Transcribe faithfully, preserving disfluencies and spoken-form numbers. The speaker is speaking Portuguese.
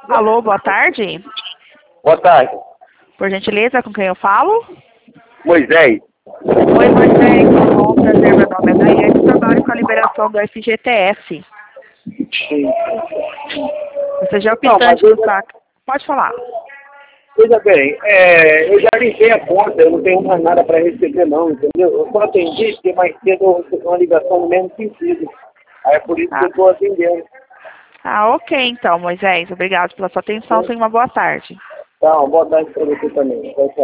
Alô, boa tarde. Boa tarde. Por gentileza, com quem eu falo? Moisés. Oi, Moisés. Bom prazer, meu nome é Daiane. Trabalho com a liberação do F G T S. Sim. Você já é o Não, mas pitante eu do já, saco. Pode falar. veja bem, é, eu já limpei a conta, eu não tenho mais nada para receber não, entendeu? Eu só atendi porque mais cedo eu recebi uma ligação no mesmo sentido. Aí é por isso que eu Ah, estou atendendo. ah, ok então, Moisés. Obrigado pela sua atenção. Tenha uma boa tarde. Tá, uma boa tarde para você também. Tchau, tchau.